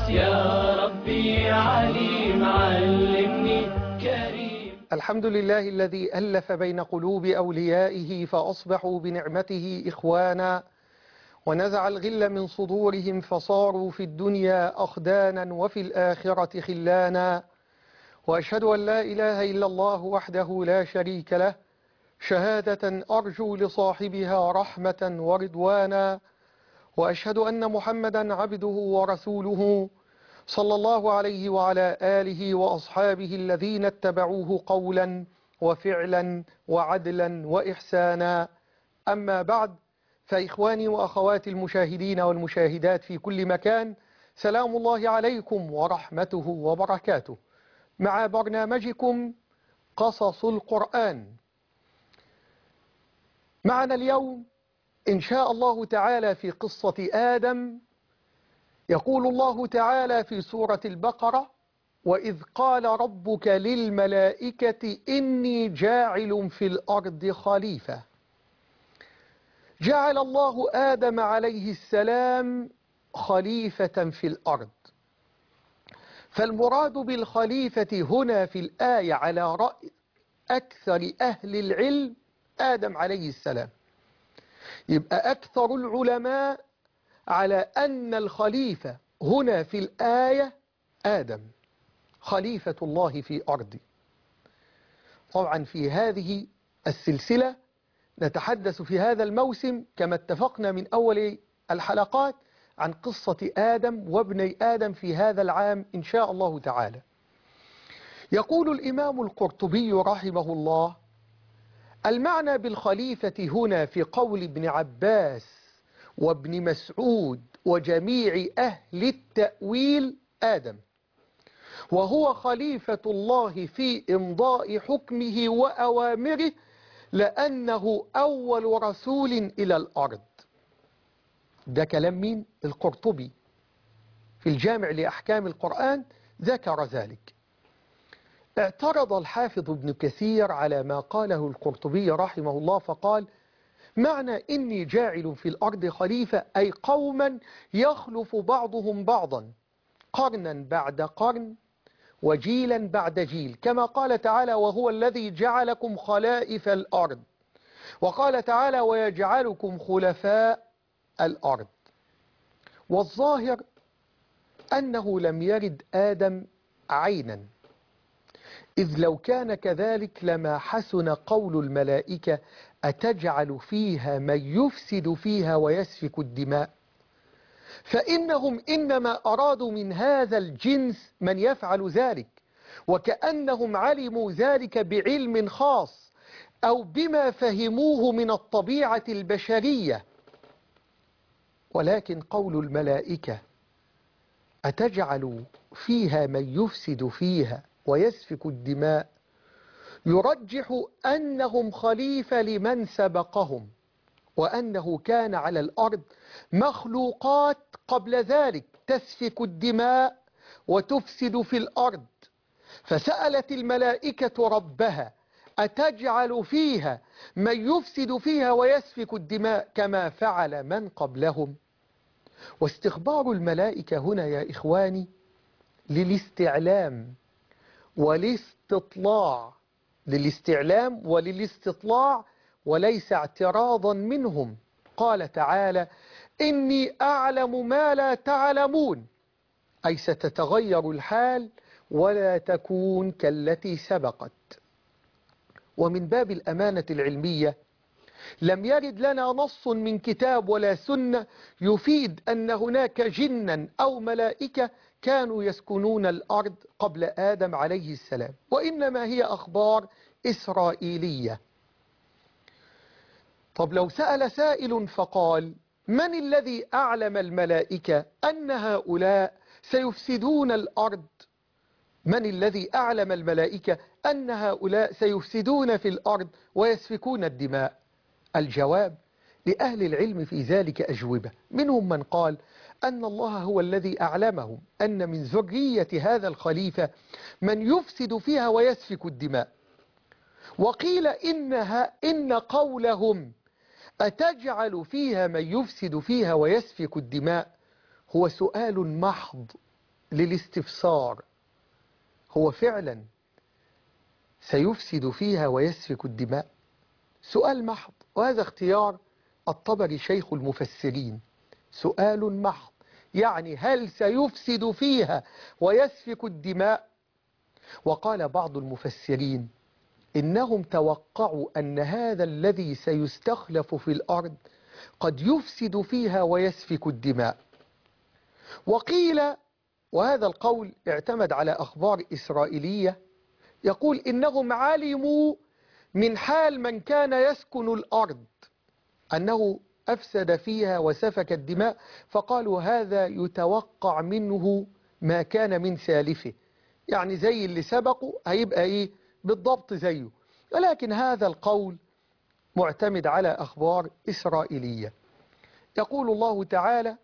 يا ربي عليم علمني كريم. الحمد لله الذي ألف بين قلوب أوليائه فأصبحوا بنعمته إخوانا، ونزع الغل من صدورهم فصاروا في الدنيا أخدانا وفي الآخرة خلانا. وأشهد أن لا إله إلا الله وحده لا شريك له، شهادة أرجو لصاحبها رحمة ورضوانا. وأشهد أن محمدا عبده ورسوله صلى الله عليه وعلى آله وأصحابه الذين اتبعوه قولا وفعلا وعدلا وإحسانا. أما بعد، فإخواني وأخواتي المشاهدين والمشاهدات في كل مكان، سلام الله عليكم ورحمته وبركاته، مع برنامجكم قصص القرآن. معنا اليوم إن شاء الله تعالى في قصة آدم. يقول الله تعالى في سورة البقرة: وإذ قال ربك للملائكة إني جاعل في الأرض خليفة. جعل الله آدم عليه السلام خليفة في الأرض، فالمراد بالخليفة هنا في الآية على رأي أكثر أهل العلم آدم عليه السلام. يبقى أكثر العلماء على أن الخليفة هنا في الآية آدم، خليفة الله في أرضه. طبعا في هذه السلسلة نتحدث في هذا الموسم كما اتفقنا من أول الحلقات عن قصة آدم وابني آدم في هذا العام إن شاء الله تعالى. يقول الإمام القرطبي رحمه الله: المعنى بالخليفة هنا في قول ابن عباس وابن مسعود وجميع أهل التأويل آدم، وهو خليفة الله في إمضاء حكمه وأوامره، لأنه أول رسول إلى الأرض. ده كلام مين؟ القرطبي في الجامع لأحكام القرآن ذكر ذلك. اعترض الحافظ ابن كثير على ما قاله القرطبي رحمه الله فقال: معنى إني جاعل في الأرض خليفة أي قوما يخلف بعضهم بعضا قرنا بعد قرن وجيلا بعد جيل، كما قال تعالى: وهو الذي جعلكم خلائف الأرض. وقال تعالى: ويجعلكم خلفاء الأرض. والظاهر أنه لم يرد آدم عينا، إذ لو كان كذلك لما حسن قول الملائكة: أتجعل فيها من يفسد فيها ويسفك الدماء. فإنهم إنما أرادوا من هذا الجنس من يفعل ذلك، وكأنهم علموا ذلك بعلم خاص أو بما فهموه من الطبيعة البشرية. ولكن قول الملائكة: أتجعل فيها من يفسد فيها ويسفك الدماء، يرجح أنهم خليفة لمن سبقهم، وأنه كان على الأرض مخلوقات قبل ذلك تسفك الدماء وتفسد في الأرض، فسألت الملائكة ربها: أتجعل فيها من يفسد فيها ويسفك الدماء كما فعل من قبلهم. واستخبار الملائكة هنا يا إخواني للاستعلام والاستطلاع، للاستعلام وللاستطلاع، وليس اعتراضا منهم. قال تعالى: إني أعلم ما لا تعلمون، أي ستتغير الحال ولا تكون كالتي سبقت. ومن باب الأمانة العلمية لم يرد لنا نص من كتاب ولا سنة يفيد أن هناك جنا أو ملائكة كانوا يسكنون الأرض قبل آدم عليه السلام، وإنما هي أخبار إسرائيلية. طب لو سأل سائل فقال: من الذي أعلم الملائكة أن هؤلاء سيفسدون الأرض؟ من الذي أعلم الملائكة أن هؤلاء سيفسدون في الأرض ويسفكون الدماء؟ الجواب: لأهل العلم في ذلك أجوبة. منهم من قال أن الله هو الذي أعلمهم أن من ذرية هذا الخليفة من يفسد فيها ويسفك الدماء. وقيل إن قولهم أتجعل فيها من يفسد فيها ويسفك الدماء هو سؤال محض للاستفسار، هو فعلا سيفسد فيها ويسفك الدماء؟ سؤال محض، وهذا اختيار الطبري شيخ المفسرين. سؤال محض، يعني هل سيفسد فيها ويسفك الدماء؟ وقال بعض المفسرين إنهم توقعوا أن هذا الذي سيستخلف في الأرض قد يفسد فيها ويسفك الدماء. وقيل، وهذا القول اعتمد على أخبار إسرائيلية، يقول إنهم علموا من حال من كان يسكن الأرض أنه أفسد فيها وسفك الدماء، فقالوا هذا يتوقع منه ما كان من سالفه، يعني زي اللي سبقه هيبقى إيه بالضبط زيه. ولكن هذا القول معتمد على أخبار إسرائيلية. يقول الله تعالى: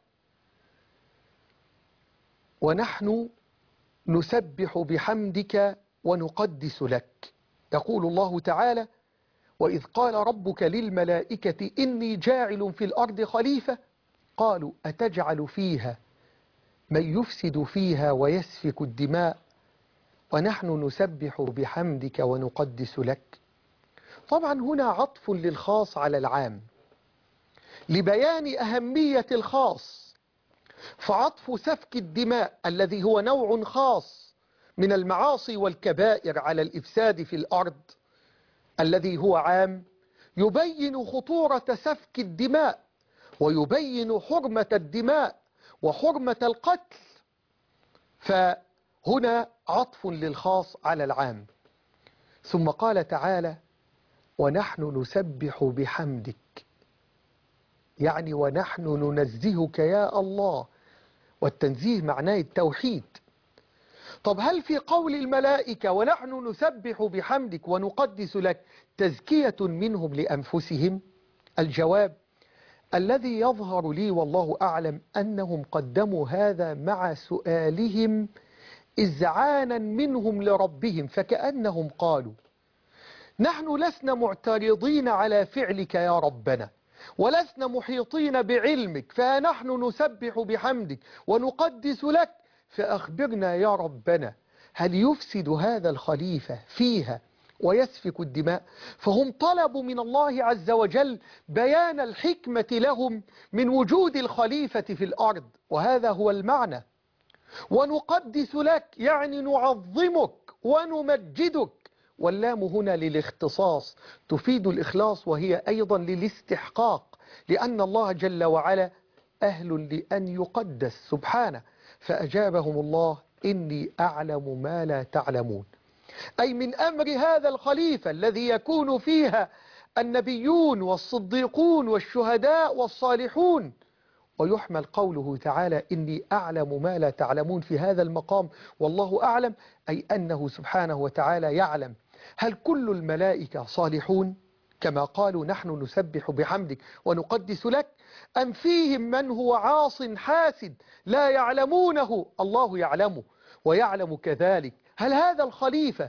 ونحن نسبح بحمدك ونقدس لك. يقول الله تعالى: وإذ قال ربك للملائكة إني جاعل في الأرض خليفة قالوا أتجعل فيها من يفسد فيها ويسفك الدماء ونحن نسبح بحمدك ونقدس لك. طبعا هنا عطف للخاص على العام لبيان أهمية الخاص، فعطف سفك الدماء الذي هو نوع خاص من المعاصي والكبائر على الإفساد في الأرض الذي هو عام يبين خطورة سفك الدماء ويبين حرمة الدماء وحرمة القتل، فهنا عطف للخاص على العام. ثم قال تعالى: ونحن نسبح بحمدك، يعني ونحن ننزهك يا الله، والتنزيه معناه التوحيد. طب هل في قول الملائكة ونحن نسبح بحمدك ونقدس لك تزكية منهم لأنفسهم؟ الجواب: الذي يظهر لي والله أعلم أنهم قدموا هذا مع سؤالهم إذعانا منهم لربهم، فكأنهم قالوا: نحن لسنا معترضين على فعلك يا ربنا ولسنا محيطين بعلمك، فنحن نسبح بحمدك ونقدس لك، فأخبرنا يا ربنا هل يفسد هذا الخليفة فيها ويسفك الدماء؟ فهم طلبوا من الله عز وجل بيان الحكمة لهم من وجود الخليفة في الأرض، وهذا هو المعنى. ونقدس لك يعني نعظمك ونمجدك، واللام هنا للاختصاص تفيد الإخلاص، وهي أيضا للاستحقاق، لأن الله جل وعلا أهل لأن يقدس سبحانه. فأجابهم الله: إني أعلم ما لا تعلمون، أي من أمر هذا الخليفة الذي يكون فيها النبيون والصديقون والشهداء والصالحون. ويحمل قوله تعالى: إني أعلم ما لا تعلمون في هذا المقام والله أعلم، أي أنه سبحانه وتعالى يعلم هل كل الملائكة صالحون كما قالوا نحن نسبح بحمدك ونقدس لك، أم فيهم من هو عاص حاسد لا يعلمونه الله يعلمه ويعلم كذلك. هل هذا الخليفة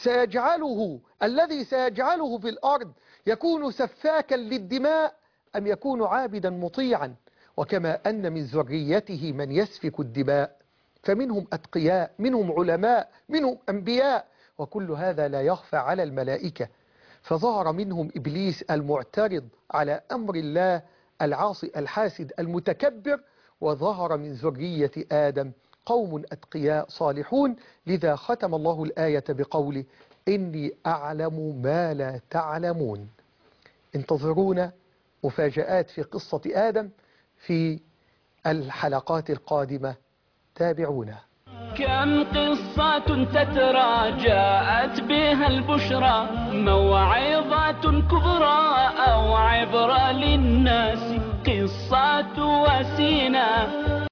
الذي سيجعله في الأرض يكون سفاكا للدماء أم يكون عابدا مطيعا؟ وكما أن من ذريته من يسفك الدماء فمنهم أتقياء، منهم علماء، منهم أنبياء، وكل هذا لا يخفى على الملائكة. فظهر منهم إبليس المعترض على أمر الله العاصي الحاسد المتكبر، وظهر من ذرية آدم قوم أتقياء صالحون. لذا ختم الله الآية بقوله: إني أعلم ما لا تعلمون. انتظرونا مفاجآت في قصة آدم في الحلقات القادمة، تابعونا. كم قصة تترى جاءت بها البشرى، موعظة كبرى أو عبرة للناس، قصة وسينا